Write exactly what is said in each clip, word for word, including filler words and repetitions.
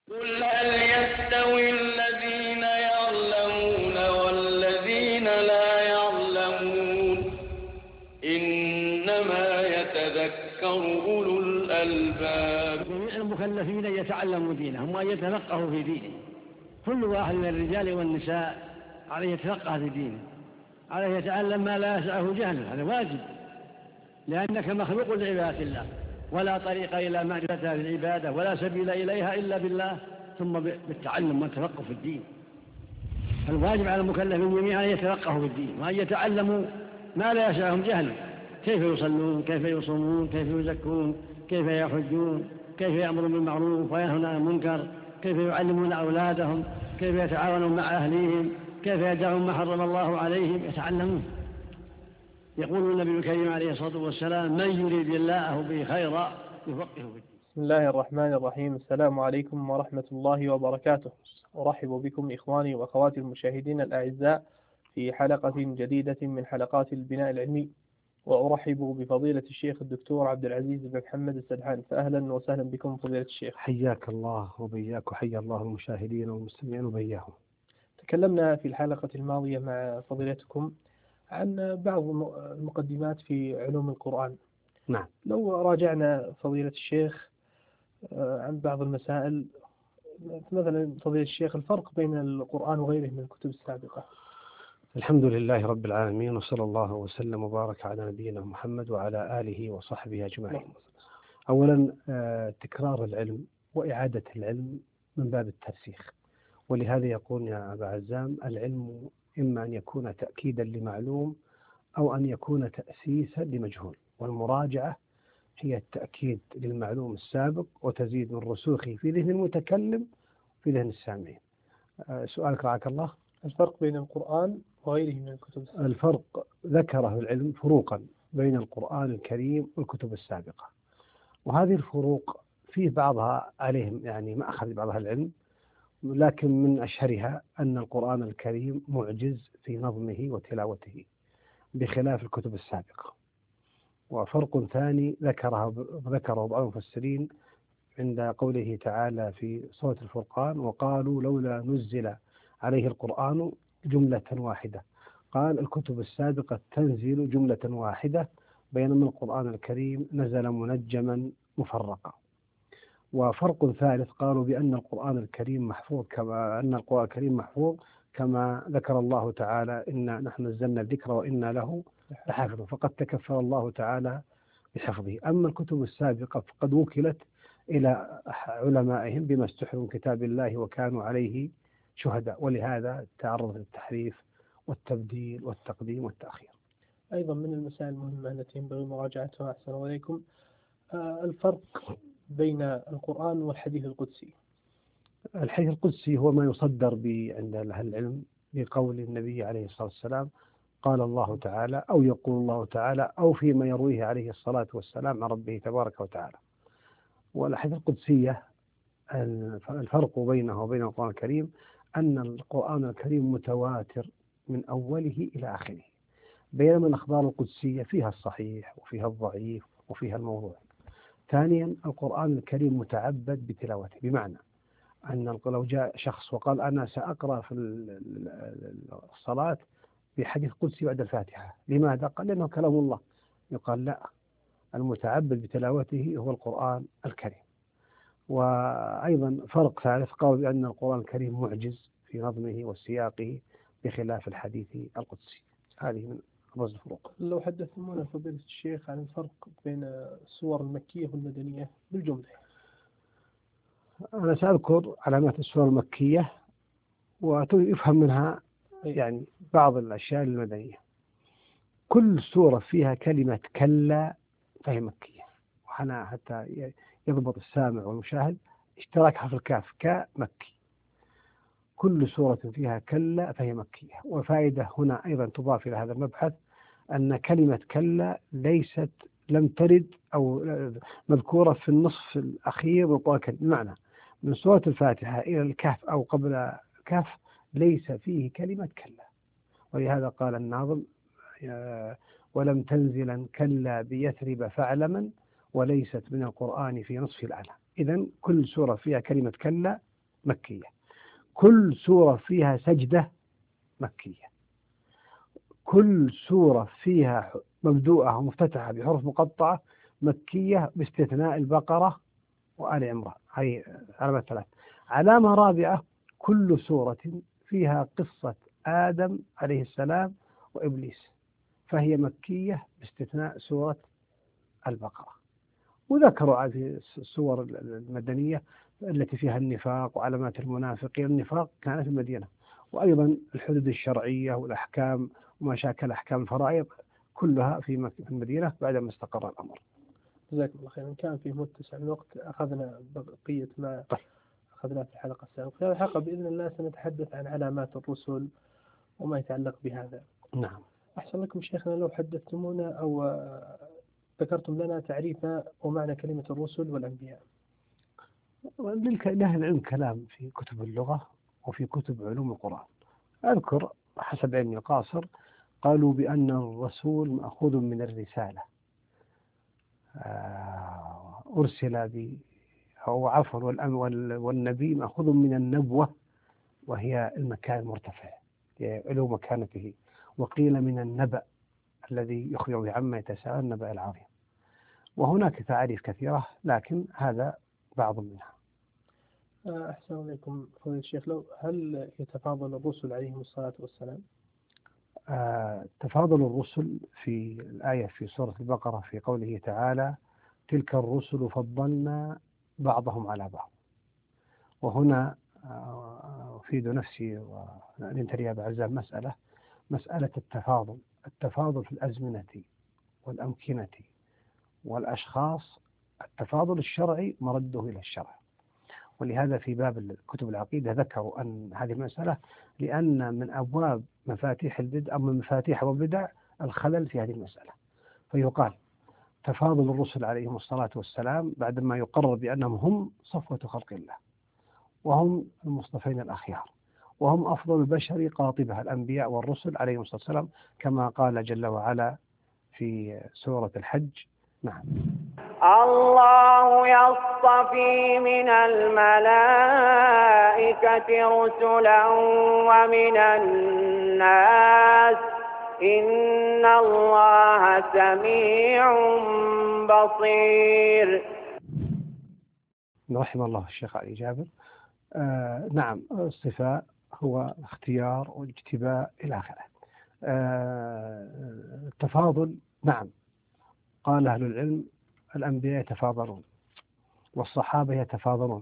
قل هل يستوي الذين يعلمون والذين لا يعلمون إنما يتذكر أولو الألباب. جميع المكلفين يتعلموا دينهم وأن يتفقهوا في دينهم. كل واحد من الرجال والنساء عليه يتفقه في دينه، عليه يتعلم ما لا يسعه جهله، هذا واجب، لأنك مخلوق لعبادة الله، ولا طريق إلى معرفتها في العبادة ولا سبيل إليها إلا بالله، ثم بالتعلم والتفقه في الدين. الواجب على المكلفين جميعا أن يتفقهوا في الدين وأن يتعلموا ما لا يسعهم جهله، كيف يصلون، كيف يصومون، كيف يزكون، كيف يحجون، كيف يأمرون بالمعروف وينهون عن المنكر، كيف يعلمون أولادهم، كيف يتعاونون مع أهليهم، كيف يدعون ما حرم الله عليهم، يتعلمون. يقول النبي الكريم عليه الصلاة والسلام: من يريد الله به خيرا يفقهه في الدين. بسم الله الرحمن الرحيم. السلام عليكم ورحمة الله وبركاته. أرحب بكم إخواني وأخواتي المشاهدين الأعزاء في حلقة جديدة من حلقات البناء العلمي، وأرحب بفضيلة الشيخ الدكتور عبد العزيز بن محمد السدحان. فأهلا وسهلا بكم فضيلة الشيخ. حياك الله وبياك وحيا الله المشاهدين والمستمعين وبياهم. تكلمنا في الحلقة الماضية مع فضيلتكم عن بعض المقدمات في علوم القرآن. نعم. لو راجعنا فضيلة الشيخ عن بعض المسائل، مثلا فضيلة الشيخ الفرق بين القرآن وغيره من الكتب السابقة. الحمد لله رب العالمين، وصلى الله وسلم وبارك على نبينا محمد وعلى آله وصحبه أجمعين. أولا تكرار العلم وإعادة العلم من باب الترسيخ، ولهذا يقول يا أبا عزام: العلم إما أن يكون تأكيدا لمعلوم أو أن يكون تأسيسا لمجهول، والمراجعة هي التأكيد للمعلوم السابق وتزيد من رسوخه في ذهن المتكلم في ذهن السامعين. سؤالك رعاك الله: الفرق بين القرآن وغيره من الكتب السابقة. الفرق ذكره العلم فروقا بين القرآن الكريم والكتب السابقة، وهذه الفروق فيه بعضها عليهم يعني ما أخذ بعضها العلم، لكن من أشهرها أن القرآن الكريم معجز في نظمه وتلاوته بخلاف الكتب السابقة. وفرق ثاني ذكره ذكره بعض المفسرين عند قوله تعالى في سورة الفرقان: وقالوا لولا نزل عليه القرآن جملة واحدة. قال: الكتب السابقة تنزل جملة واحدة، بينما القرآن الكريم نزل منجما مفرقا. وفرق ثالث قالوا بأن القرآن الكريم محفوظ كما أن القرآن الكريم محفوظ كما ذكر الله تعالى: إنا نحن نزلنا الذكر وإنا له لحافظ، فقد تكفل الله تعالى بحفظه. أما الكتب السابقة فقد وكلت إلى علمائهم بما استحروا من كتاب الله وكانوا عليه شهداء، ولهذا تعرض للتحريف والتبديل والتقديم والتأخير. أيضا من المسائل المهمة التي ينبغي مراجعتها أحسن عليكم الفرق بين القرآن والحديث القدسي. الحديث القدسي هو ما يصدر به عند أهل العلم بقول النبي عليه الصلاة والسلام: قال الله تعالى، أو يقول الله تعالى، أو فيما يرويه عليه الصلاة والسلام عن ربه تبارك وتعالى. والحديث القدسية الفرق بينه وبين القرآن الكريم أن القرآن الكريم متواتر من أوله إلى آخره، بينما الأخبار القدسية فيها الصحيح وفيها الضعيف وفيها الموضوع. ثانيا القرآن الكريم متعبد بتلاوته، بمعنى أن لو جاء شخص وقال: أنا سأقرأ في الصلاة بحديث قدسي بعد الفاتحة، لماذا؟ قال: لأنه كلام الله. يقال: لا، المتعبد بتلاوته هو القرآن الكريم. وأيضا فرق ثالث قالوا بأن القرآن الكريم معجز في نظمه وسياقه بخلاف الحديث القدسي. هذه من أبرز الفروق. لو حدثتمونا فضيلة الشيخ عن الفرق بين السور المكية والمدنية بالجملة. أنا سأذكر علامات السور المكية ويفهم منها يعني بعض الأشياء المدنية. كل سورة فيها كلمة كلا فهي مكية، وحنا حتى يضبط السامع والمشاهد اشتراك حرف الكاف كمكي. كل سورة فيها كلا فهي مكية. وفائدة هنا أيضا تضاف إلى هذا المبحث أن كلمة كلا ليست لم ترد أو مذكورة في النصف الأخير من القرآن الكريم، بمعنى من سورة الفاتحة إلى الكهف أو قبل الكهف ليس فيه كلمة كلا. ولهذا قال الناظم: ولم تنزلا كلا بيثرب فاعلما وليست من القرآن في نصف الأعلى. إذن كل سورة فيها كلمة كلا مكية. كل سورة فيها سجدة مكية. كل سورة فيها مبدوءة ومفتتحة بحروف مقطعة مكية باستثناء البقرة وآل عمران. هي علامات ثلاث. علامة رابعة: كل سورة فيها قصة آدم عليه السلام وإبليس، فهي مكية باستثناء سورة البقرة. وذكروا في السور المدنية التي فيها النفاق وعلامات المنافقين. النفاق كان في المدينة، وأيضا الحدود الشرعية والأحكام وما شاكل أحكام الفرائض كلها في المدينة بعدما استقر الأمر. جزاكم الله خيرا. كان في متسع الوقت أخذنا بقية ما أخذناه في الحلقة السابقة. في هذه الحلقة بإذن الله سنتحدث عن علامات الرسل وما يتعلق بهذا. نعم. أحسن لكم شيخنا لو حدثتمونا أو ذكرتم لنا تعريف ومعنى كلمة الرسل والأنبياء. لأهل العلم كلام في كتب اللغة وفي كتب علوم القرآن. أذكر حسب علمي القاصر قالوا بأن الرسول مأخوذ من الرسالة، أرسل ب أو عفوا والنبي مأخوذ من النبوة وهي المكان المرتفع علو مكانته، وقيل من النبأ الذي يخبر عما يتساءل النبأ العظيم. وهناك تعاريف كثيرة لكن هذا بعض منها. أحسن إليكم فضيلة الشيخ، لو هل يتفاضل الرسل عليهم الصلاة والسلام؟ آه تفاضل الرسل في الآية في سورة البقرة في قوله تعالى: تلك الرسل فضلنا بعضهم على بعض. وهنا أفيد نفسي والإنتريا بعزام مسألة مسألة التفاضل التفاضل في الأزمنة والأمكنة والأشخاص. التفاضل الشرعي مرده إلى الشرع، ولهذا في باب الكتب العقيدة ذكروا أن هذه المسألة لأن من أبواب مفاتيح البدع أو من مفاتيح البدع الخلل في هذه المسألة. فيقال تفاضل الرسل عليهم الصلاة والسلام بعدما يقرر بأنهم هم صفوة خلق الله وهم المصطفين الأخيار وهم أفضل البشر قاطبة الأنبياء والرسل عليهم الصلاة والسلام كما قال جل وعلا في سورة الحج. نعم. الله يصطفي من الملائكة رسلا ومن الناس إن الله سميع بصير. رحم الله الشيخ علي جابر. آه نعم، الصفاء هو اختيار واجتباء إلى آخره. آه التفاضل نعم، قال أهل العلم الأنبياء يتفاضلون والصحابة يتفاضلون،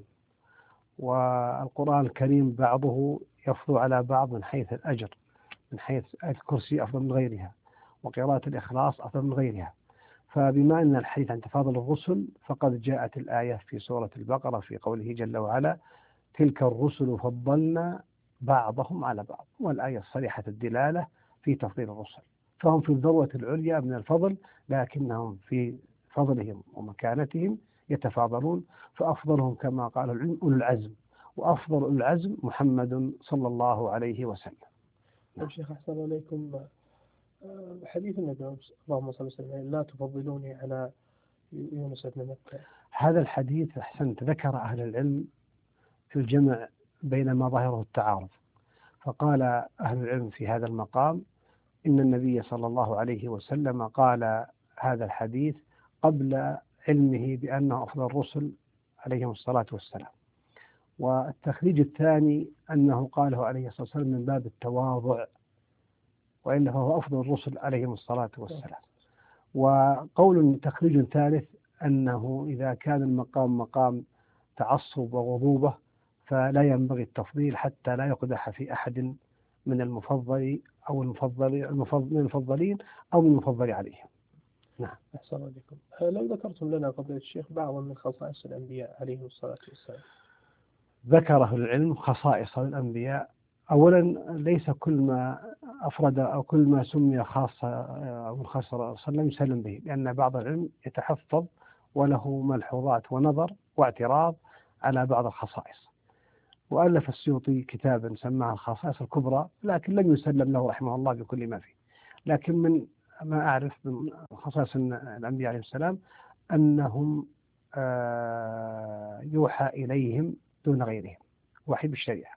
والقرآن الكريم بعضه يفضل على بعض من حيث الأجر، من حيث الكرسي أفضل من غيرها، وقراءة الإخلاص أفضل من غيرها. فبما أن الحديث عن تفاضل الرسل فقد جاءت الآية في سورة البقرة في قوله جل وعلا: تلك الرسل فضلنا بعضهم على بعض، والآية صريحة الدلالة في تفضيل الرسل، فهم في الذروة العليا من الفضل، لكنهم في فضلهم ومكانتهم يتفاضلون. فأفضلهم كما قال العلم أولو العزم، وأفضل أولو العزم محمد صلى الله عليه وسلم. نعم. شيخ أحسن عليكم، حديث النبي اللهم صل وسلم لا تفضلوني على يونس بن متى، هذا الحديث أحسنت ذكر أهل العلم في الجمع بين ما ظاهره التعارض، فقال أهل العلم في هذا المقام إن النبي صلى الله عليه وسلم قال هذا الحديث قبل علمه بأنه أفضل الرسل عليهم الصلاة والسلام. والتخريج الثاني أنه قاله عليه الصلاة والسلام من باب التواضع، وإلا فهو أفضل الرسل عليهم الصلاة والسلام. وقول تخريج ثالث أنه إذا كان المقام مقام تعصب وغضوبة فلا ينبغي التفضيل حتى لا يقدح في أحد من المفضل أو المفضل من المفضلين أو من المفضل عليهم. نعم. أحسن عليكم. لو ذكرتم لنا فضيلة الشيخ بعضا من خصائص الأنبياء عليهم الصلاة والسلام. ذكره العلم خصائص الأنبياء. أولا ليس كل ما أفرد أو كل ما سمي خاصة أو خاصة صلى الله عليه وسلم يسلم به، لأن بعض العلم يتحفظ وله ملحوظات ونظر واعتراض على بعض الخصائص. وألف السيوطي كتابا سماه الخصائص الكبرى، لكن لم يسلم له رحمه الله بكل ما فيه. لكن من ما أعرف من خصائص الأنبياء عليه السلام أنهم يوحى إليهم دون غيرهم، وحي بالشريعة.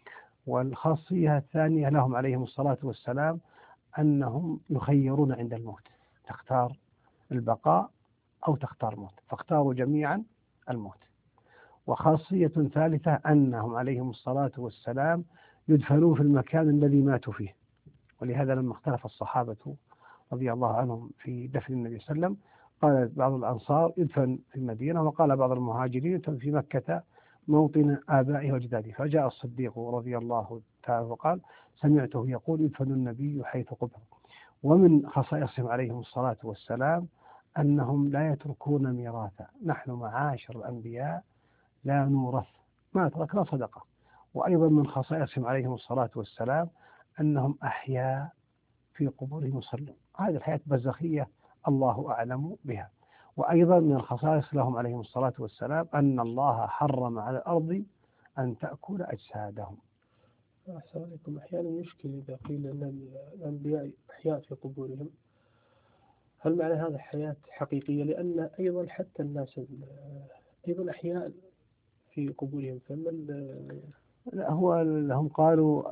والخاصية الثانية لهم عليهم الصلاة والسلام أنهم يخيرون عند الموت، تختار البقاء أو تختار الموت، فاختاروا جميعا الموت. وخاصية ثالثة أنهم عليهم الصلاة والسلام يدفنون في المكان الذي ماتوا فيه. ولهذا لما اختلف الصحابة رضي الله عنهم في دفن النبي صلى الله عليه وسلم، قال بعض الأنصار يدفن في المدينة، وقال بعض المهاجرين يدفن في مكة موطن آبائه وأجداده. فجاء الصديق رضي الله تعالى وقال سمعته يقول يدفن النبي حيث قبر. ومن خصائصهم عليهم الصلاة والسلام أنهم لا يتركون ميراثا. نحن معاشر الأنبياء لا نورث، ما تركنا صدقة. وأيضا من خصائصهم عليهم الصلاة والسلام أنهم أحياء في قبورهم يصلون. هذه الحياة برزخية الله أعلم بها. وأيضا من الخصائص لهم عليهم الصلاة والسلام أن الله حرم على الأرض أن تأكل أجسادهم. أحسن عليكم. أحيانا يشكل إذا قيل أن الأنبياء أحياء في قبورهم، هل معنى هذا حياة حقيقية؟ لأن أيضا حتى الناس أيضا أحياء في قبورهم، فما لا هو هم قالوا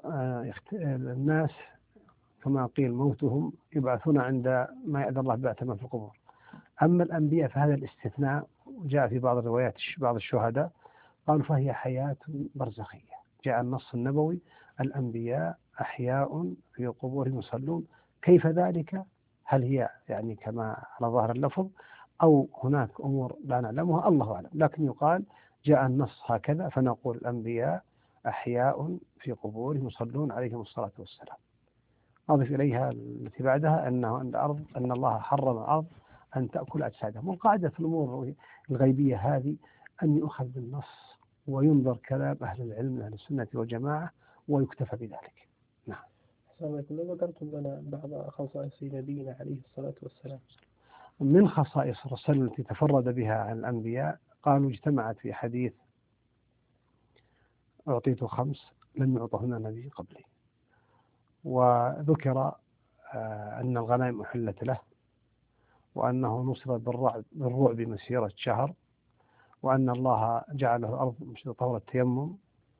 الناس كما قيل موتهم يبعثون عند ما يأذن الله بعثهم في القبور. أما الأنبياء فهذا الاستثناء جاء في بعض الروايات بعض الشهداء قالوا فهي حياة برزخية. جاء النص النبوي الأنبياء أحياء في قبورهم يصلون. كيف ذلك؟ هل هي يعني كما على ظاهر اللفظ أو هناك أمور لا نعلمها الله أعلم، لكن يقال جاء النص هكذا فنقول الأنبياء أحياء في قبورهم يصلون عليهم الصلاة والسلام. أضف إليها التي بعدها أنه أن الأرض أن الله حرم الأرض أن تأكل أجسادهم. والقاعدة في الأمور الغيبية هذه أن يؤخذ بالنص وينظر كلام أهل العلم من أهل السنة والجماعة ويكتفى بذلك. نعم. السلام عليكم. لو ذكرتم لنا بعض خصائص نبينا عليه الصلاة والسلام. من خصائص الرسل التي تفرد بها عن الأنبياء قالوا اجتمعت في حديث أعطيت خمس لم يعطهن نبي قبلي. وذكر أن الغنائم أحلت له، وأنه نصر بالرعب, بالرعب مسيرة شهر، وأن الله جعله الأرض مش طور التيمم،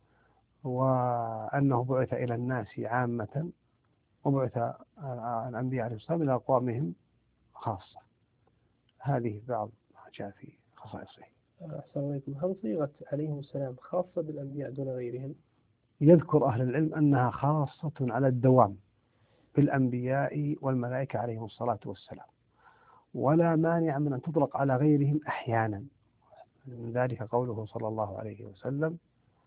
وأنه بعث إلى الناس عامة، وبعث الأنبياء عليه السلام إلى أقوامهم خاصة. هذه بعض ما جاء في خصائصه. السلام عليكم. هل صيغة عليهم السلام خاصة بالأنبياء دون غيرهم؟ يذكر أهل العلم أنها خاصة على الدوام بالأنبياء والملائكة عليهم الصلاة والسلام، ولا مانع من أن تطلق على غيرهم أحيانا. من ذلك قوله صلى الله عليه وسلم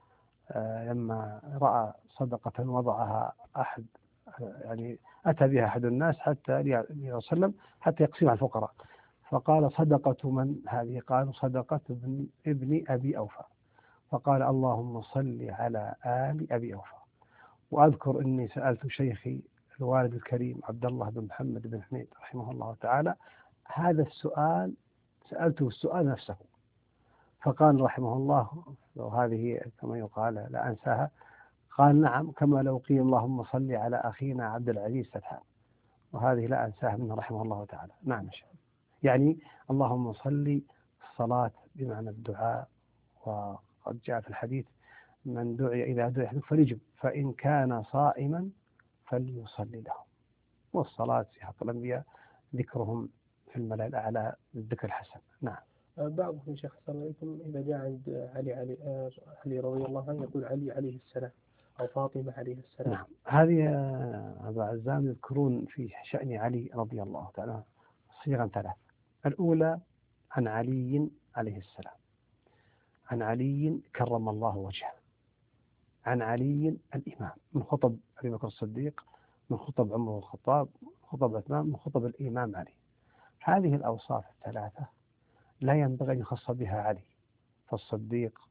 لما رأى صدقة وضعها أحد يعني أتى بها أحد الناس حتى النبي صلى الله عليه وسلم حتى يقسمها الفقراء، فقال صدقة من هذه؟ قالوا صدقة ابن, ابن أبي أوفى، فقال اللهم صل على آل أبي أوفى. وأذكر أني سألت شيخي الوالد الكريم عبد الله بن محمد بن حميد رحمه الله تعالى هذا السؤال، سألته السؤال نفسه، فقال رحمه الله وهذه كما يقال لا أنساها، قال نعم كما لو قيل اللهم صل على أخينا عبد العزيز فتحان، وهذه لا أنساها منه رحمه الله تعالى. نعم يعني اللهم صل الصلاة بمعنى الدعاء، وقد جاء في الحديث من دعي إذا دعي فليجب فإن كان صائما فليصلي له. والصلاة في حق الأنبياء ذكرهم في الملأ الأعلى بالذكر الحسن. نعم. بعضهم شيخ السلام عليكم إذا جاء عند علي علي علي رضي الله عنه يقول علي عليه السلام أو فاطمة عليه السلام. نعم. هذه أبا عزام يذكرون في شأن علي رضي الله تعالى صيغا ثلاث. الأولى عن علي عليه السلام، عن علي كرم الله وجهه، عن علي الإمام من خطب أبي بكر الصديق، من خطب عمر الخطاب، خطب عثمان، من خطب الإمام علي. هذه الأوصاف الثلاثة لا ينبغي أن يخص بها علي، فالصديق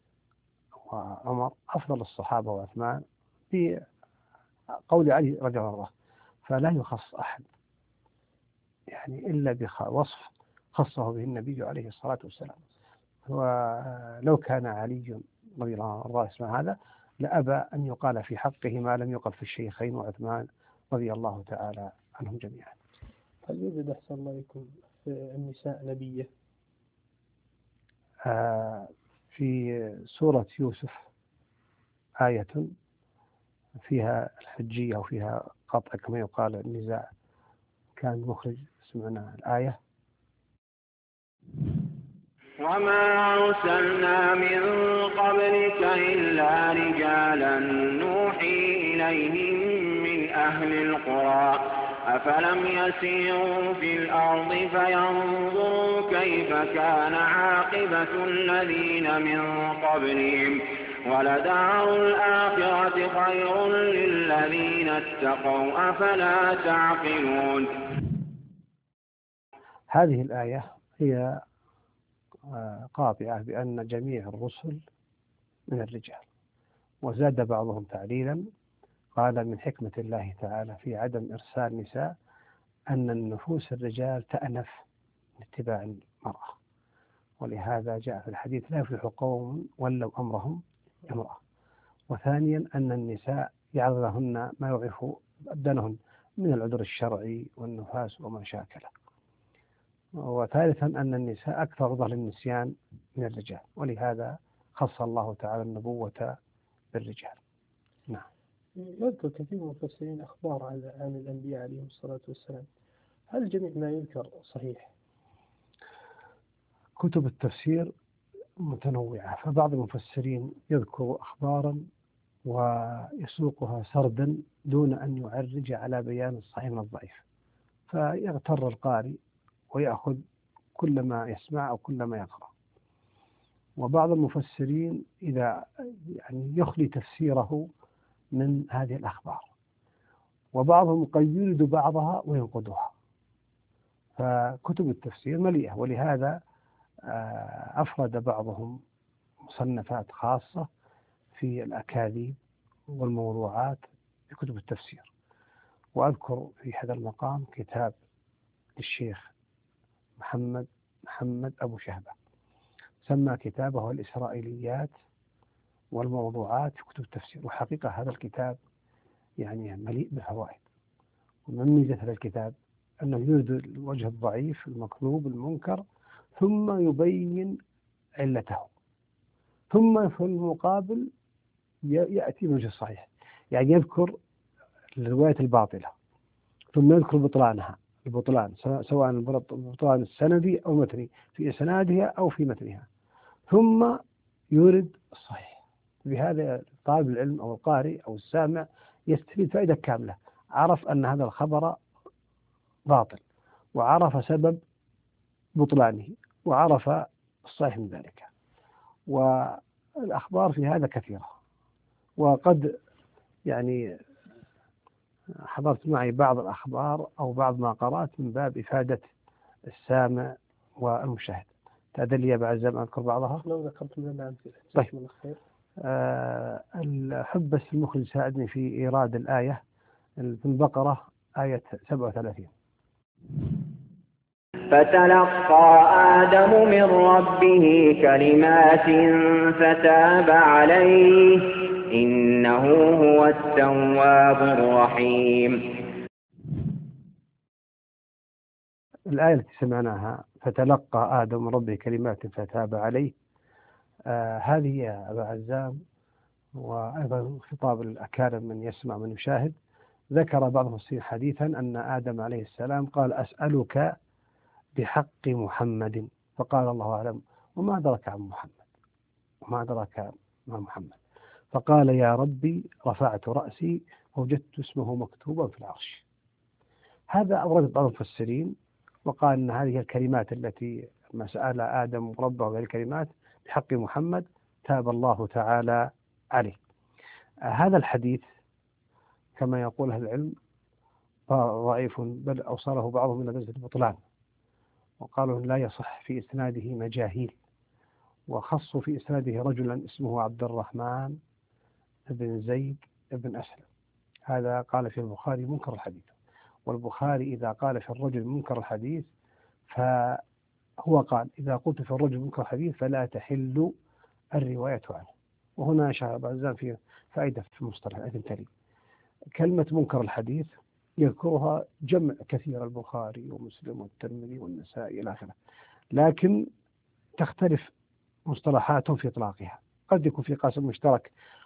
وعمر أفضل الصحابة وعثمان في قول علي رضي الله عنه، فلا يخص أحد يعني إلا بوصف خصه به النبي عليه الصلاة والسلام. ولو كان علي رضي الله عنه اسمه هذا لأبى أن يقال في حقه ما لم يقل في الشيخين وعثمان رضي الله تعالى عنهم جميعا. هل يوجد أحسن الله يكون في النساء نبية؟ آه في سورة يوسف آية فيها الحجية وفيها قطع كما يقال النزاع، كان مخرج سمعنا الآية. وما أرسلنا من قبلك إلا رجالا نوحي إليهم من أهل القرى أفلم يسيروا في الأرض فينظروا كيف كان عاقبة الذين من قبلهم ولدار الآخرة خير للذين اتقوا أفلا تعقلون. هذه الآية هي قاطعة بأن جميع الرسل من الرجال، وزاد بعضهم تعليلا قال من حكمة الله تعالى في عدم إرسال نساء أن النفوس الرجال تأنف من اتباع المرأة، ولهذا جاء في الحديث لا يفلح قوم ولوا أمرهم امرأة. وثانيا أن النساء يعرض لهن ما يضعف أبدانهن من العذر الشرعي والنفاس وما شاكله. وثالثا أن النساء أكثر عرضة للنسيان من الرجال، ولهذا خص الله تعالى النبوة بالرجال. نعم. يذكر كثير من المفسرين أخبار عن الأنبياء عليهم الصلاة والسلام، هل جميع ما يذكر صحيح؟ كتب التفسير متنوعة، فبعض المفسرين يذكر أخبارا ويسوقها سردا دون أن يعرج على بيان الصحيح من الضعيف، فيغتر القارئ ويأخذ كل ما يسمع أو كل ما يقرأ. وبعض المفسرين إذا يعني يخلي تفسيره من هذه الأخبار، وبعضهم قد يرد بعضها وينقضها، فكتب التفسير مليئة. ولهذا أفرد بعضهم مصنفات خاصة في الأكاذيب والموضوعات في كتب التفسير. وأذكر في هذا المقام كتاب للشيخ محمد محمد أبو شهبة سمى كتابه الإسرائيليات والموضوعات في كتب التفسير، وحقيقة هذا الكتاب يعني مليء بالفوائد. ومن ميزة هذا الكتاب أنه يرد الوجه الضعيف المكذوب المنكر ثم يبين علته، ثم في المقابل يأتي بالوجه الصحيح، يعني يذكر الرواية الباطلة ثم يذكر بطلانها البطلان سواء البطلان السندي أو متني في إسنادها أو في متنها، ثم يورد الصحيح. بهذا طالب العلم أو القارئ أو السامع يستفيد فائدة كاملة، عرف أن هذا الخبر باطل، وعرف سبب بطلانه، وعرف الصحيح من ذلك. والأخبار في هذا كثيرة، وقد يعني حضرت معي بعض الأخبار أو بعض ما قرأت من باب إفادة السامع والمشاهد. تأذن لي بعد زمان أذكر بعضها؟ لو ذكرت لنا أمثلة. طيب. أه الحب بس المخرج يساعدني في إيراد الآية في البقرة آية سبعة وثلاثين. فتلقى آدم من ربه كلمات فتاب عليه إنه هو التواب الرحيم. الآية التي سمعناها فتلقى آدم من ربه كلمات فتاب عليه، آه هذه يا أبا عزام وأيضا خطاب الأكارم من يسمع من يشاهد. ذكر بعض المفسرين حديثا أن آدم عليه السلام قال أسألك بحق محمد، فقال الله أعلم وما أدرك عن محمد وما أدرك عن محمد، فقال يا ربي رفعت رأسي ووجدت اسمه مكتوبا في العرش. هذا أورد بعض المفسرين وقال أن هذه الكلمات التي ما سأل آدم ربه هذه الكلمات بحق محمد تاب الله تعالى عليه. هذا الحديث كما يقول أهل العلم ضعيف، بل أوصله بعضهم إلى درجة البطلان، وقالوا لا يصح في إسناده مجاهيل، وخصوا في إسناده رجلا اسمه عبد الرحمن بن زيد بن أسلم. هذا قال في البخاري منكر الحديث، والبخاري إذا قال في الرجل منكر الحديث فهو قال إذا قلت في الرجل منكر الحديث فلا تحل الرواية عنه. وهنا شعب عزام في فائدة في المصطلح الأثنتري، كلمة منكر الحديث يذكرها جمع كثير البخاري ومسلم والترمذي والنسائي إلى آخره، لكن تختلف مصطلحاتهم في إطلاقها. قد يكون في قاسم مشترك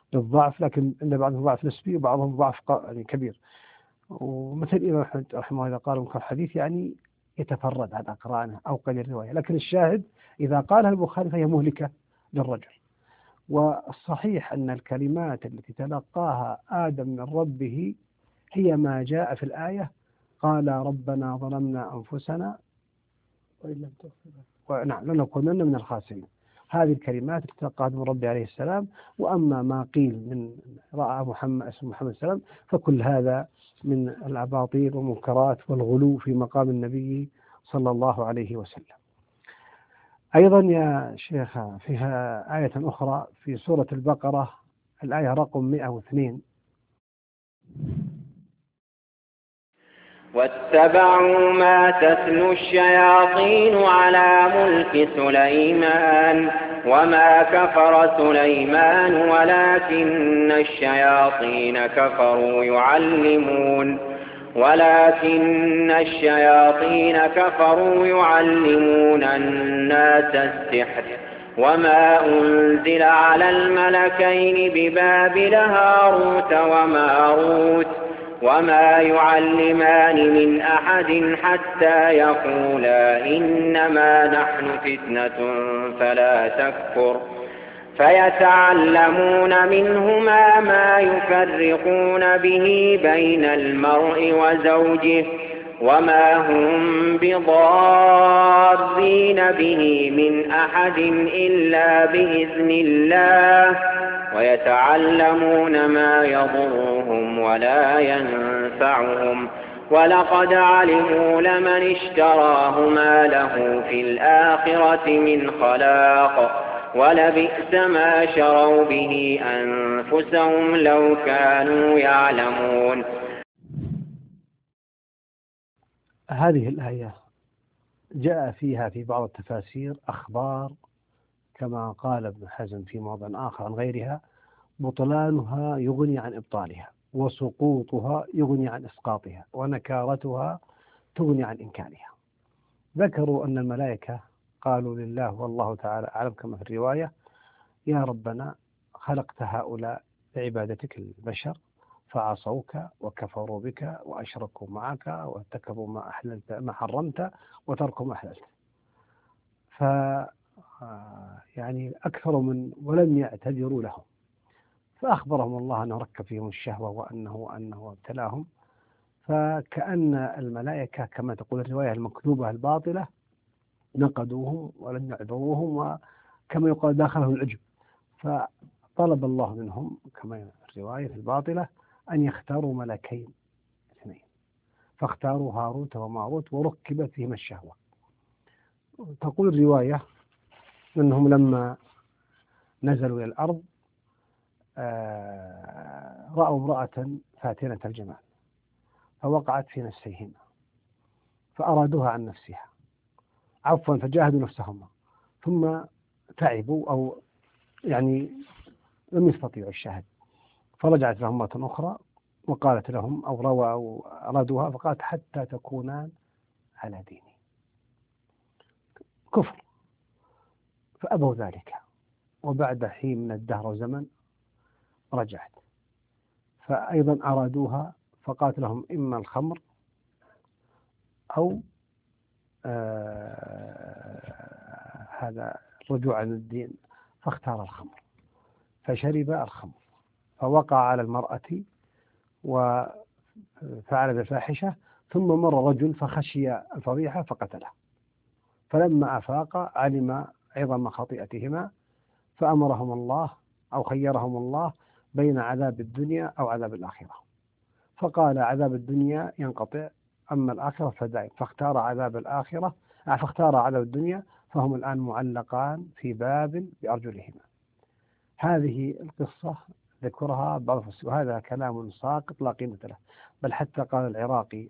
للضعف، لكن إن بعضهم ضعف نسبي وبعضهم ضعف يعني كبير. ومثل الإمام أحمد رحمه الله قال منكر الحديث يعني يتفرد عن أقرانه أو قليل الرواية، لكن الشاهد إذا قالها البخاري فهي مهلكة للرجل. والصحيح أن الكلمات التي تلقاها آدم من ربه هي ما جاء في الآية: قال ربنا ظلمنا أنفسنا وإن لم تغفر نعم لنكونن من الخاسرين. هذه الكلمات التي تلقاها من ربه عليه السلام. وأما ما قيل من رأى محمد اسم محمد السلام فكل هذا من الأباطيل والمنكرات والغلو في مقام النبي صلى الله عليه وسلم. أيضا يا شيخ فيها آية أخرى في سورة البقرة الآية رقم مئة واثنين: واتبعوا ما تتلو الشياطين على ملك سليمان وما كفر سليمان ولكن الشياطين كفروا يعلمون ولكن الشياطين كفروا يعلمون الناس السحر وما أنزل على الملكين ببابل هاروت وماروت وما يعلمان من أحد حتى يقولا إنما نحن فتنة فلا تكفر فيتعلمون منهما ما يفرقون به بين المرء وزوجه وما هم بضارين به من أحد إلا بإذن الله ويتعلمون ما يضرهم ولا ينفعهم ولقد علموا لمن اشتراه ما له في الآخرة من خلاق ولبئس ما شروا به أنفسهم لو كانوا يعلمون. هذه الآية جاء فيها في بعض التفاسير أخبار كما قال ابن حزم في موضع آخر عن غيرها: بطلانها يغني عن إبطالها، وسقوطها يغني عن إسقاطها، ونكارتها تغني عن إنكارها. ذكروا أن الملائكة قالوا لله والله تعالى أعلم كما في الرواية: يا ربنا خلقت هؤلاء لعبادتك البشر فعصوك وكفروا بك وأشركوا معك وارتكبوا ما أحللت ما حرمت وتركوا ما أحللت. ف يعني أكثر من ولم يعتذروا لهم، فأخبرهم الله أنه ركب فيهم الشهوة وأنه أنه ابتلاهم. فكأن الملائكة كما تقول الرواية المكذوبة الباطلة نقدوهم ولم يعذروهم، وكما يقال داخلهم العجب. فطلب الله منهم كما الرواية الباطلة أن يختاروا ملكين اثنين، فاختاروا هاروت وماروت وركبت فيهم الشهوة. تقول الرواية أنهم لما نزلوا إلى الأرض رأوا امرأة فاتنة الجمال فوقعت في نفسيهما فأرادوها عن نفسها، عفوا فجاهدوا نفسهما ثم تعبوا أو يعني لم يستطيعوا الشهد، فرجعت لهم مرة أخرى وقالت لهم أو روى أو أرادوها فقالت: حتى تكونان على ديني، كفر. فأبوا ذلك، وبعد حين من الدهر وزمن رجعت فأيضا أرادوها فقالت لهم: إما الخمر أو آه هذا الرجوع عن الدين، فاختار الخمر فشرب الخمر فوقع على المرأة وفعل بالفاحشة، ثم مر رجل فخشي الفضيحة فقتله، فلما أفاق علم عظم خطيئتهما فأمرهم الله أو خيرهم الله بين عذاب الدنيا أو عذاب الآخرة، فقال: عذاب الدنيا ينقطع أما الآخرة فدائم، فاختار عذاب الآخرة فاختار عذاب الدنيا، فهم الآن معلقان في باب بأرجلهما. هذه القصة ذكرها بعض الفصول، وهذا كلام ساقط لا قيمة له، بل حتى قال العراقي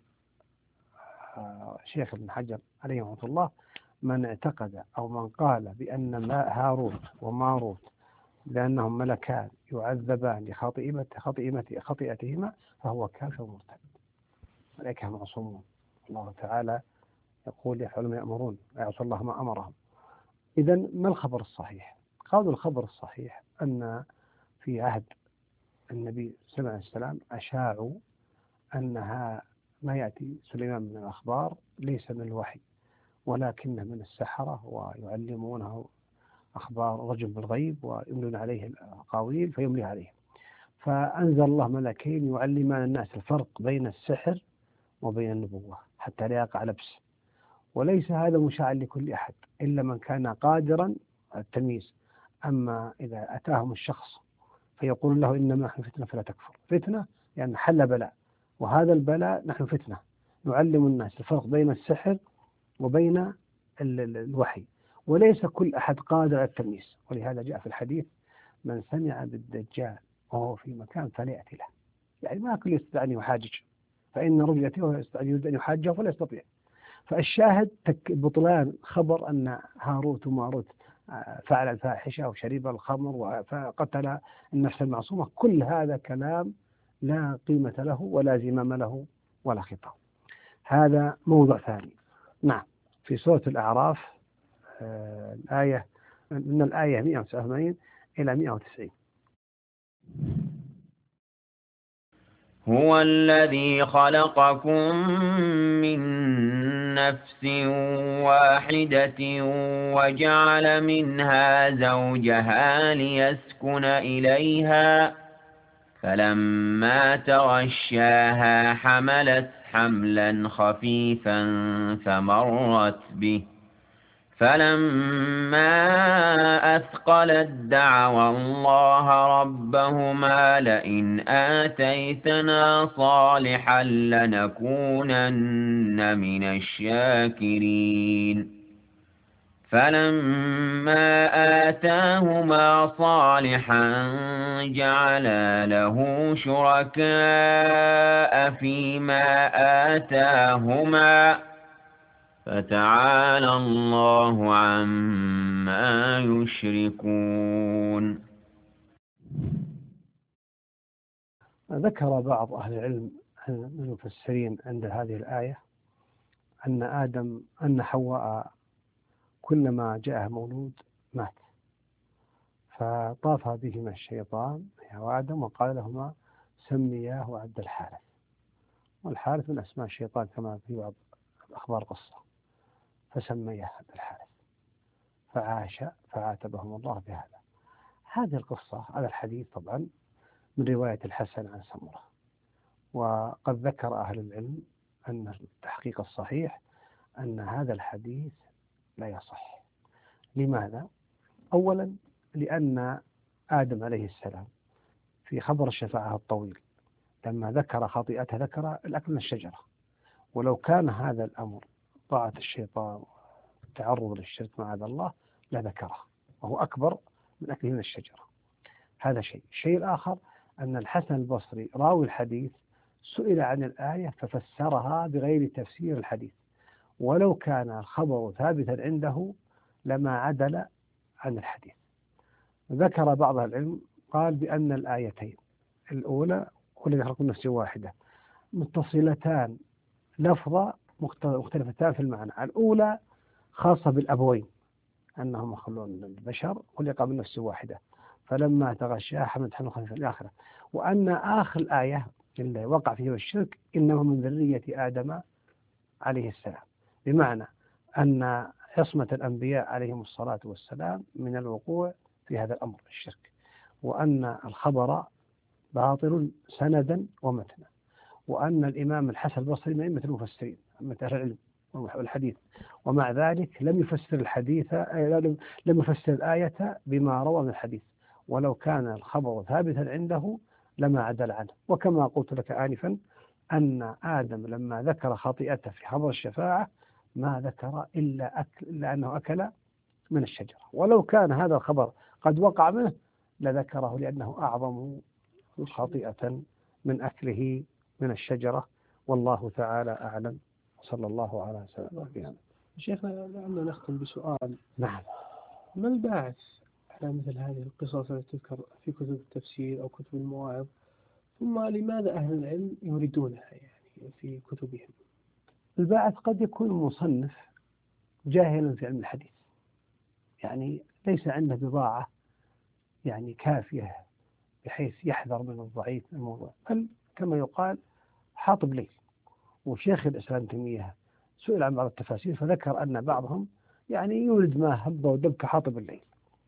شيخ ابن حجر عليه رحمة الله: من اعتقد أو من قال بأن هاروت وماروت لأنهم ملكان يعذبان لخطيئتهما فهو كافر مرتد. ملائكة معصومون، الله تعالى يقول: يفعلون ما يأمرون لا يعصون الله ما أمرهم. إذن ما الخبر الصحيح؟ قالوا الخبر الصحيح أن في عهد النبي صلى الله عليه وسلم أشاعوا أنها ما يأتي سليمان من الأخبار ليس من الوحي ولكنه من السحرة، ويعلمونه أخبار رجل بالغيب ويملون عليه الأقاويل فيملي عليهم. فأنزل الله ملكين يعلمان الناس الفرق بين السحر وبين النبوة حتى لا يقع لبس. وليس هذا مشاع لكل أحد إلا من كان قادرا التمييز. أما إذا أتاهم الشخص فيقول له إنما نحن فتنة فلا تكفر، فتنة يعني حل بلاء، وهذا البلاء نحن فتنة نعلم الناس الفرق بين السحر وبين الوحي، وليس كل أحد قادر على التمييز. ولهذا جاء في الحديث من سمع بالدجال وهو في مكان فليأتي له، يعني ما كل يستطيع أن يحاجج، فإن رجل يأتيه ويريد أن يحاجه فلا يستطيع. فالشاهد بطلان خبر أن هاروت وماروت فعل الفاحشة وشرب الخمر فقتل النفس المعصومة، كل هذا كلام لا قيمة له ولا زمام له ولا خطاب. هذا موضوع ثاني. نعم، في سورة الأعراف آه الآية من الآية مئة وتسعة وثمانين إلى مئة وتسعين. هو الذي خلقكم من نفس واحدة وجعل منها زوجها ليسكن إليها فلما تغشاها حملت حملا خفيفا فمرت به فلما أثقلت دعوا الله ربهما لئن آتيتنا صالحا لنكونن من الشاكرين. فلما آتاهما صالحا جعلا له شركاء فيما آتاهما فتعالى الله عما يشركون. ذكر بعض أهل العلم من المفسرين عند هذه الآية أن آدم أن حواء كلما جاء مولود مات، فطاف بهما الشيطان هي وآدم وقال لهما سمياه عبد الحارث، والحارث من أسماء الشيطان كما في بعض الأخبار قصة، فسمياه عبد الحارث فعاش فعاتبهم الله بهذا. هذه القصة هذا الحديث طبعا من رواية الحسن عن سمرة، وقد ذكر أهل العلم أن التحقيق الصحيح أن هذا الحديث لا يصح. لماذا؟ أولا لأن آدم عليه السلام في خبر الشفاعة الطويل لما ذكر خطيئته ذكر الأكل من الشجرة، ولو كان هذا الأمر طاعة الشيطان والتعرض للشرك مع الله لذكره، وهو أكبر من أكله من الشجرة. هذا شيء. الشيء الآخر أن الحسن البصري راوي الحديث سئل عن الآية ففسرها بغير تفسير الحديث، ولو كان الخبر ثابتا عنده لما عدل عن الحديث. ذكر بعض العلم قال بأن الآيتين الأولى والذي خلق من نفس واحدة متصلتان لفظة مختلفتان في المعنى. الأولى خاصة بالأبوين أنهم مخلون البشر خلق من نفس واحدة فلما تغشاها حملت حملا خفيفا إلى آخره، وأن آخر الآية اللي وقع فيه الشرك إنه من ذرية آدم عليه السلام، بمعنى أن عصمة الأنبياء عليهم الصلاة والسلام من الوقوع في هذا الأمر الشرك، وأن الخبر باطل سندا ومتنا، وأن الإمام الحسن البصري من أئمة المفسرين من أهل العلم والحديث، ومع ذلك لم يفسر الحديث لم يفسر الآية بما روى من الحديث، ولو كان الخبر ثابتا عنده لما عدل عنه. وكما قلت لك آنفا أن آدم لما ذكر خطيئته في خبر الشفاعة ما ذكر إلا, أكل إلا أنه أكل من الشجرة، ولو كان هذا الخبر قد وقع منه لذكره لأنه أعظم خطيئة من أكله من الشجرة. والله تعالى أعلم، صلى الله على سيدنا. شيخنا لعلنا نختم بسؤال. نعم. ما الباعث على مثل هذه القصص التي تذكر في كتب التفسير أو كتب المواعظ، ثم لماذا أهل العلم يريدونها يعني في كتبهم؟ الباعث قد يكون مصنف جاهلا في علم الحديث، يعني ليس عنده بضاعة يعني كافية بحيث يحذر من الضعيف الموضوع، بل كما يقال حاطب ليل. وشيخ الإسلام تيمية سئل عن بعض التفاسير فذكر أن بعضهم يعني يولد ما هب ودب كحاطب الليل.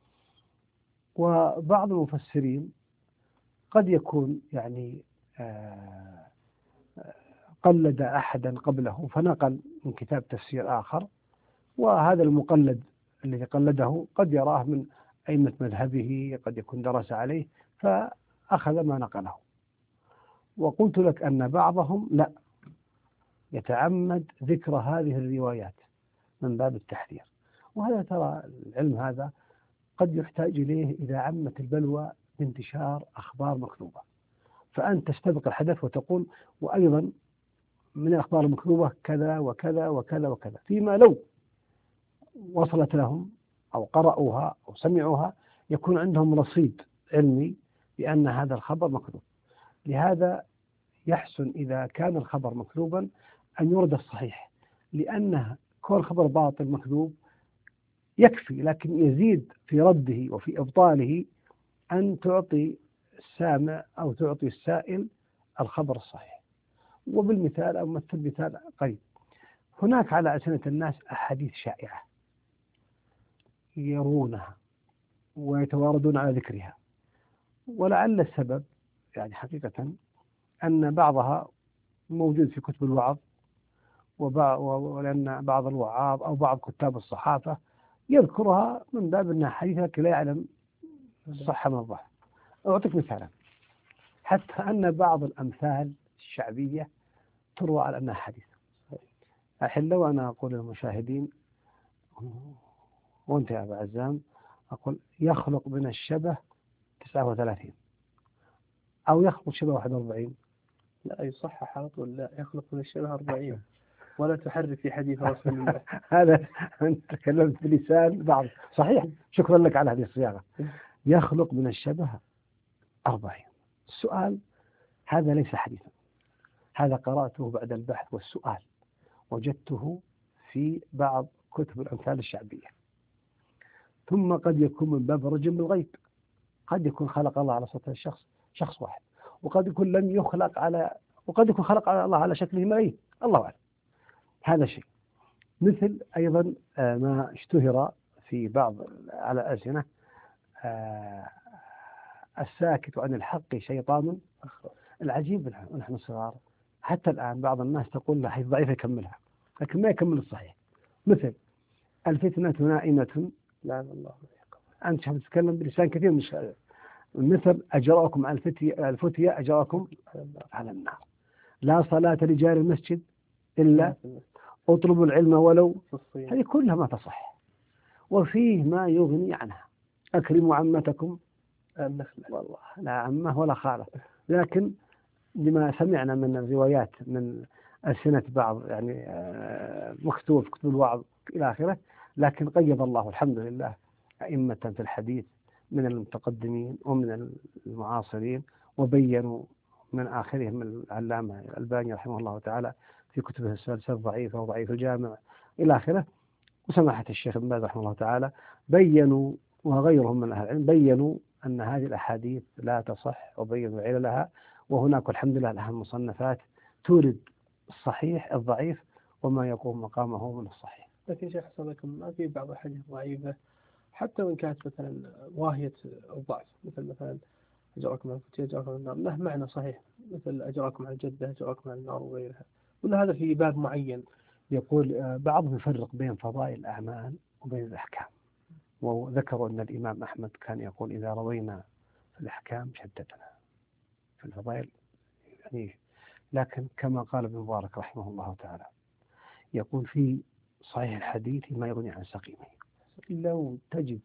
وبعض المفسرين قد يكون يعني آه قلد أحدا قبله فنقل من كتاب تفسير آخر، وهذا المقلد الذي قلده قد يراه من أئمة مذهبه، قد يكون درس عليه فأخذ ما نقله. وقلت لك أن بعضهم لا يتعمد ذكر هذه الروايات من باب التحذير، وهذا ترى العلم هذا قد يحتاج إليه إذا عمت البلوى بانتشار أخبار مكذوبة، فأنت تستبق الحدث وتقول وأيضا من الأخبار المكذوبة كذا وكذا وكذا وكذا، فيما لو وصلت لهم أو قرأوها أو سمعوها يكون عندهم رصيد علمي بأن هذا الخبر مكذوب. لهذا يحسن إذا كان الخبر مكذوبا أن يرد الصحيح، لأن كون خبر باطل مكذوب يكفي، لكن يزيد في رده وفي إبطاله أن تعطي السامع أو تعطي السائل الخبر الصحيح. وبالمثال أو مثل مثال قريب، هناك على ألسنة الناس أحاديث شائعة يرونها ويتواردون على ذكرها، ولعل السبب يعني حقيقة أن بعضها موجود في كتب الوعظ، ولأن بعض الوعاظ أو بعض كتاب الصحافة يذكرها من باب أنها حديثة لكن لا يعلم الصحة من الضعف. أعطيك مثالا، حتى أن بعض الأمثال الشعبية تروى على أنها حديثة. الحين لو أنا أقول للمشاهدين وأنت يا أبا عزام أقول يخلق من الشبه تسعة وثلاثين أو يخلق شبه واحد وأربعين، لا يصحح على طول، لا يخلق من الشبه أربعين ولا تحرف في حديث رسول الله. هذا أنت تكلمت بلسان بعض، صحيح، شكرا لك على هذه الصياغة. يخلق من الشبه أربعين. السؤال هذا ليس حديثا، هذا قرأته بعد البحث والسؤال، وجدته في بعض كتب الأمثال الشعبية. ثم قد يكون من باب رجم بالغيب، قد يكون خلق الله على سطح الشخص شخص واحد، وقد يكون لم يخلق على، وقد يكون خلق على الله على شكله ملايين، الله أعلم. هذا شيء. مثل أيضا ما اشتهر في بعض على الألسنة الساكت عن الحق شيطان. العجيب ونحن صغار حتى الآن بعض الناس تقول له حيث ضعيفة يكملها لكن ما يكمل الصحيح. مثل الفتنة نائمة، لا الله أنت تتكلم بلسان كثير مش مثل أجراكم الفتية الفتية أجراكم على النار. لا صلاة لجار المسجد إلا اطلبوا العلم ولو، هذه كلها ما تصح، وفيه ما يغني عنها. أكرموا عمتكم النخلة، والله لا عمه ولا خالة، لكن لما سمعنا من الروايات من ألسنة بعض يعني مكتوب في كتب الوعظ إلى آخره، لكن قيض الله الحمد لله أئمة في الحديث من المتقدمين ومن المعاصرين، وبينوا من آخرهم العلامة الألباني رحمه الله تعالى في كتبه السلسلة الضعيفة وضعيف الجامع إلى آخره، وسماحة الشيخ ابن باز رحمه الله تعالى بينوا، وغيرهم من أهل العلم بينوا أن هذه الأحاديث لا تصح وبينوا عللها. وهناك الحمد لله لها مصنفات تورد الصحيح الضعيف وما يقوم مقامه من الصحيح. لكن شيخ حسن لكم ما في بعض الأحاديث ضعيفة حتى وإن كانت مثلا واهية الضعف، مثل مثلا أجراكم على الفتية أجراكم على النار، له معنى صحيح، مثل أجراكم على الجدة أجراكم على النار وغيرها، ولا هذا في باب معين؟ يقول بعضهم يفرق بين فضائل الأعمال وبين الأحكام، وذكروا أن الإمام أحمد كان يقول إذا روينا في الأحكام شددنا في الفضائل يعني. لكن كما قال ابن مبارك رحمه الله تعالى يقول في صحيح الحديث ما يغني عن سقيمه. لو تجد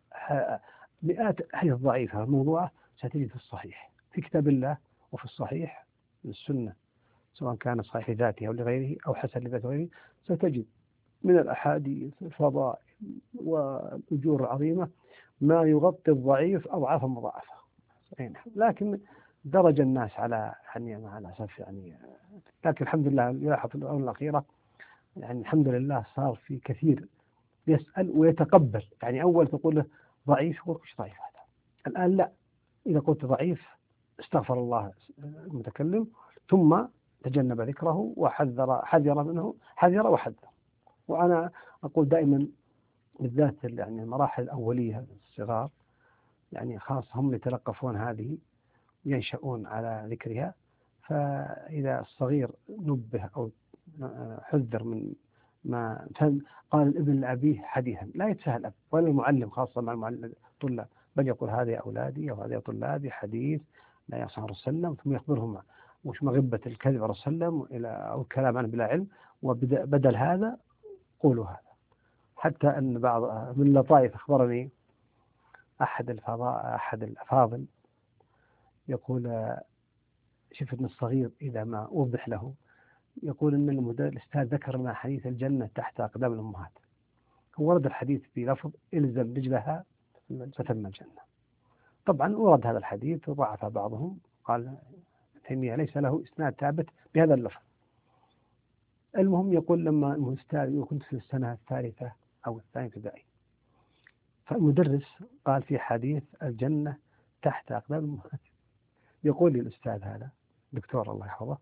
مئات حديث ضعيفة موضوعة ستجد في الصحيح في كتاب الله وفي الصحيح من السنة، سواء كان صحيح ذاته أو لغيره أو حسن لذاته غيره، ستجد من الأحاديث الفضائل والأجور العظيمة ما يغطي الضعيف أضعافا مضاعفة. لكن درج الناس على يعني مع الأسف يعني، لكن الحمد لله يلاحظ في الآونة الأخيرة يعني الحمد لله صار في كثير يسأل ويتقبل. يعني أول تقول له ضعيف يقول إيش ضعيف هذا، الآن لا، إذا قلت ضعيف استغفر الله المتكلم ثم تجنب ذكره وحذر حذر منه حذر وحذر. وأنا أقول دائما بالذات يعني المراحل الأولية الصغار يعني خاص هم يتلقفون هذه وينشؤون على ذكرها، فإذا الصغير نبه أو حذر من ما قال الابن لأبيه حديثا لا يتساهل الأب ولا المعلم خاصة مع المعلم الطلاب، بل يقول هذه أولادي أو هذه طلابي حديث لا يصح وسلم، ثم يخبرهم وش مغبة الكذب عليه وسلم إلى أو الكلام عنه بلا علم، وبدل هذا قولوا هذا. حتى أن بعض من اللطائف أخبرني أحد الفضاء أحد الأفاضل يقول شفت أن الصغير إذا ما وضح له يقول أن الأستاذ ذكر لنا حديث الجنة تحت أقدام الأمهات، هو ورد الحديث بلفظ إلزم رجلها فتم الجنة. طبعا ورد هذا الحديث وضعف بعضهم، قال تيمية ليس له إسناد ثابت بهذا اللفظ. المهم يقول لما الأستاذ كنت في السنة الثالثة أو الثانية ابتدائي، فالمدرس قال في حديث الجنة تحت أقدام الأمهات، يقول لي الأستاذ هذا دكتور الله يحفظه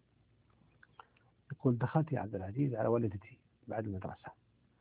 يقول دخلت يا عبد العزيز على والدتي بعد المدرسة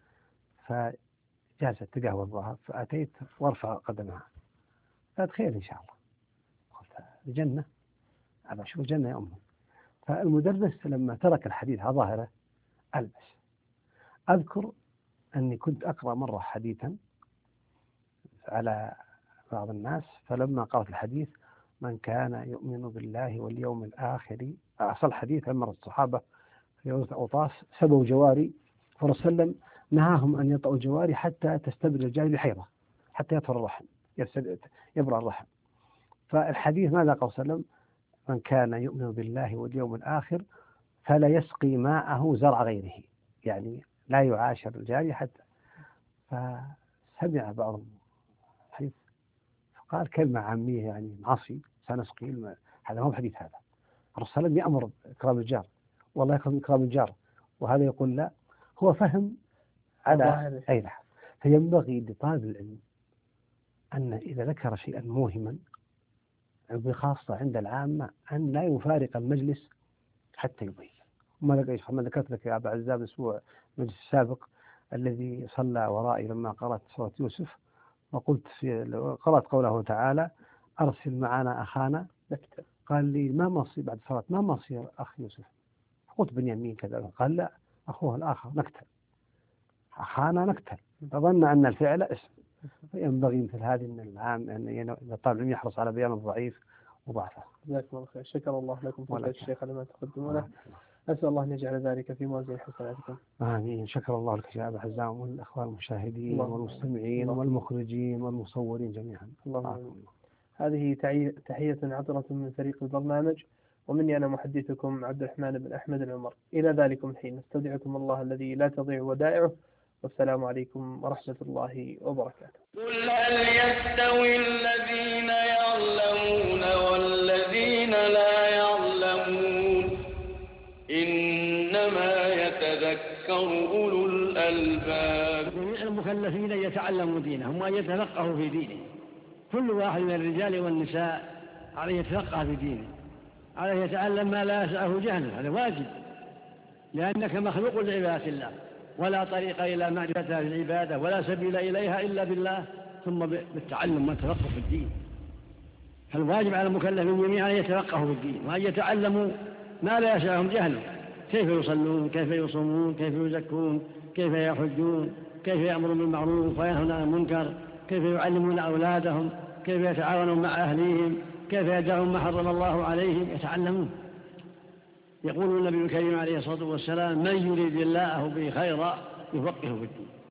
فجالست تقهوى الظهر، فأتيت وارفع قدمها قالت خير إن شاء الله. قلت الجنة أبا شوف الجنة يا أمي. فالمدرس لما ترك الحديث على ظاهره ألبس. أذكر أني كنت أقرأ مرة حديثا على بعض الناس، فلما قرأت الحديث من كان يؤمن بالله واليوم الآخر، أصل الحديث لما الصحابة في غزوة أوطاس سبوا جواري فالرسول صلى الله عليه وسلم نهاهم أن يطأوا الجواري حتى تستبدل الجاري بحيضة حتى يطهر الرحم يبرأ الرحم. فالحديث ماذا قال صلى الله عليه وسلم؟ من كان يؤمن بالله واليوم الآخر فلا يسقي ماءه زرع غيره، يعني لا يعاشر الجاري حتى. فسمع بعض الحديث فقال كلمة عامية يعني معصي سنسقي الماء، هذا هو الحديث. هذا الرسول صلى الله عليه وسلم يأمر بإكرام الجار والله يكرم إكرام الجار، وهذا يقول لا، هو فهم على أي لحظة. فينبغي لطالب العلم أن إذا ذكر شيئا موهما بخاصة عند العامة أن لا يفارق المجلس حتى يبين. ما ذكرت لك يا أبا عزام الأسبوع المجلس السابق الذي صلى ورائي لما قرأت سورة يوسف، وقلت في قرأت قوله تعالى أرسل معنا أخانا نكتل، قال لي ما مصير بعد صلاة ما مصير أخ يوسف؟ قلت بنيامين كذا، قال لا أخوه الآخر نكتل، أخانا نكتل، فظن أن الفعل اسم. فينبغي مثل هذه من العام أن الطالب العلم يحرص على بيان الضعيف وضعفه. جزاكم الله خير. شكر الله لكم فضيلة الشيخ على ما تقدمونه، أسأل الله أن يجعل ذلك في موازين حسناتكم. آمين. شكر الله لك يا أبا حزام والأخوان المشاهدين والمستمعين والمخرجين والمصورين جميعا. الله. هذه تحية عطرة من فريق البرنامج، ومني أنا محدثكم عبد الرحمن بن أحمد العمر. إلى ذلكم الحين نستودعكم الله الذي لا تضيع ودائعه، والسلام عليكم ورحمة الله وبركاته. قل هل يستوي الذين يعلمون والذين لا يعلمون إنما يتذكر أولو الألباب. جميع المكلفين يتعلموا دينهم وأن يتفقهوا في دينه. كل واحد من الرجال والنساء عليه يتفقه في دينه، عليه يتعلم ما لا يسعه جهله، هذا واجب، لأنك مخلوق لعبادة الله، ولا طريق إلى معرفة العبادة ولا سبيل إليها إلا بالله، ثم بالتعلم والتفقه في الدين. فالواجب على المكلفين جميعا أن يتفقهوا في الدين وأن يتعلموا ما لا يسعهم جهله، كيف يصلون، كيف يصومون، كيف يزكون، كيف يحجون، كيف يأمرون بالمعروف وينهون عن المنكر، كيف يعلمون أولادهم، كيف يتعاونون مع أهليهم، كيف يدعون ما حرم الله عليهم، يتعلمون. يقول النبي الكريم عليه الصلاة والسلام من يريد الله به خيرا يفقهه في الدين.